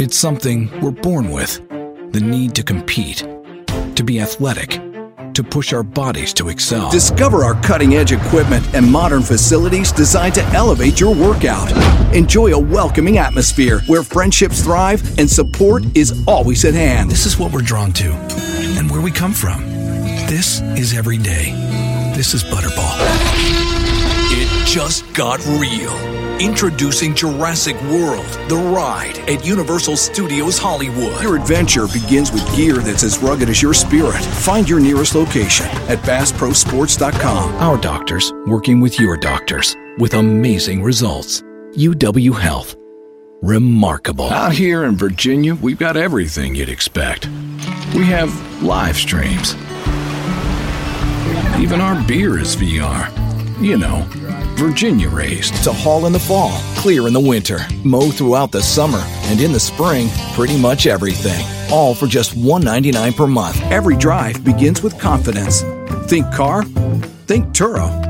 It's something we're born with. The need to compete, to be athletic, to push our bodies to excel. Discover our cutting-edge equipment and modern facilities designed to elevate your workout. Enjoy a welcoming atmosphere where friendships thrive and support is always at hand. This is what we're drawn to and where we come from. This is every day. This is Butterball. It just got real. Introducing Jurassic World, the ride at Universal Studios Hollywood. Your adventure begins with gear that's as rugged as your spirit. Find your nearest location at BassProSports.com. Our doctors working with your doctors with amazing results. UW Health. Remarkable. Out here in Virginia, we've got everything you'd expect. We have live streams. Even our beer is VR. You know, Virginia raised. To haul in the fall, clear in the winter, mow throughout the summer, and in the spring, pretty much everything. All for just $199 per month. Every drive begins with confidence. Think car, think Turo.